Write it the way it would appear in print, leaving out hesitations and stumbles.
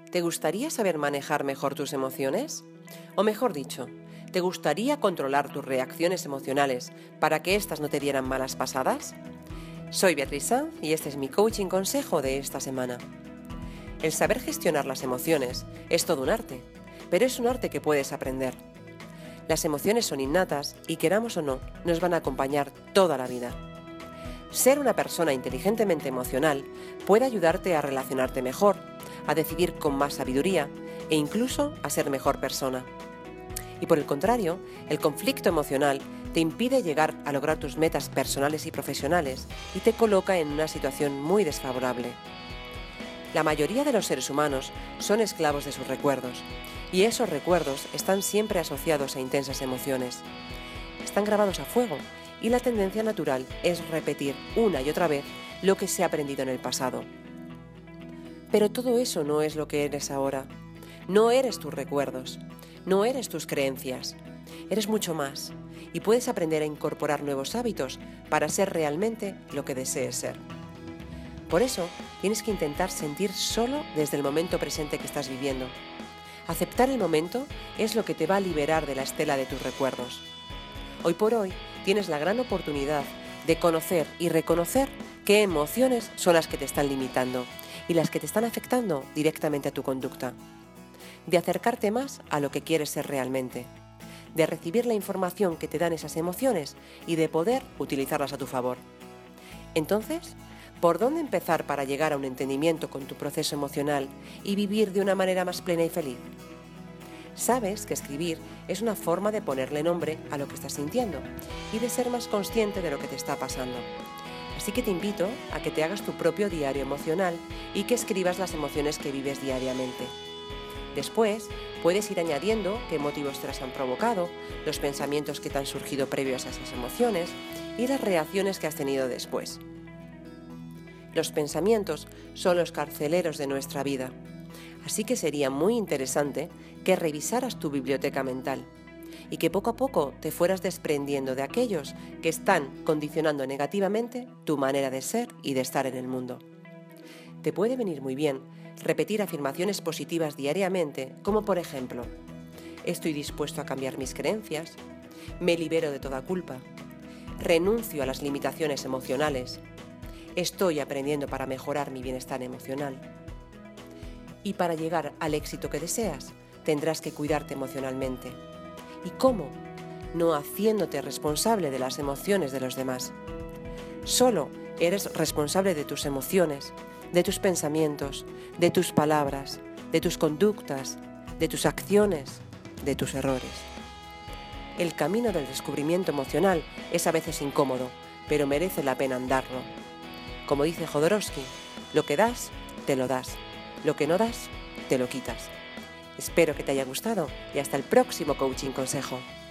¿Te gustaría saber manejar mejor tus emociones? O mejor dicho, ¿te gustaría controlar tus reacciones emocionales para que éstas no te dieran malas pasadas? Soy Beatriz Sanz y este es mi coaching consejo de esta semana. El saber gestionar las emociones es todo un arte, pero es un arte que puedes aprender. Las emociones son innatas y, queramos o no, nos van a acompañar toda la vida. Ser una persona inteligentemente emocional puede ayudarte a relacionarte mejor, a decidir con más sabiduría e incluso a ser mejor persona. Y por el contrario, el conflicto emocional te impide llegar a lograr tus metas personales y profesionales y te coloca en una situación muy desfavorable. La mayoría de los seres humanos son esclavos de sus recuerdos, y esos recuerdos están siempre asociados a intensas emociones. Están grabados a fuego y la tendencia natural es repetir una y otra vez lo que se ha aprendido en el pasado. Pero todo eso no es lo que eres ahora. No eres tus recuerdos, no eres tus creencias. Eres mucho más y puedes aprender a incorporar nuevos hábitos para ser realmente lo que desees ser. Por eso, tienes que intentar sentir solo desde el momento presente que estás viviendo. Aceptar el momento es lo que te va a liberar de la estela de tus recuerdos. Hoy por hoy, tienes la gran oportunidad de conocer y reconocer qué emociones son las que te están limitando y las que te están afectando directamente a tu conducta. De acercarte más a lo que quieres ser realmente. De recibir la información que te dan esas emociones y de poder utilizarlas a tu favor. Entonces, ¿por dónde empezar para llegar a un entendimiento con tu proceso emocional y vivir de una manera más plena y feliz? Sabes que escribir es una forma de ponerle nombre a lo que estás sintiendo y de ser más consciente de lo que te está pasando. Así que te invito a que te hagas tu propio diario emocional y que escribas las emociones que vives diariamente. Después, puedes ir añadiendo qué motivos te las han provocado, los pensamientos que te han surgido previos a esas emociones y las reacciones que has tenido después. Los pensamientos son los carceleros de nuestra vida, así que sería muy interesante que revisaras tu biblioteca mental y que poco a poco te fueras desprendiendo de aquellos que están condicionando negativamente tu manera de ser y de estar en el mundo. Te puede venir muy bien repetir afirmaciones positivas diariamente, como por ejemplo: estoy dispuesto a cambiar mis creencias, me libero de toda culpa, renuncio a las limitaciones emocionales, estoy aprendiendo para mejorar mi bienestar emocional. Y para llegar al éxito que deseas, tendrás que cuidarte emocionalmente. ¿Y cómo? No haciéndote responsable de las emociones de los demás. Solo eres responsable de tus emociones, de tus pensamientos, de tus palabras, de tus conductas, de tus acciones, de tus errores. El camino del descubrimiento emocional es a veces incómodo, pero merece la pena andarlo. Como dice Jodorowsky, lo que das, te lo das. Lo que no das, te lo quitas. Espero que te haya gustado y hasta el próximo coaching consejo.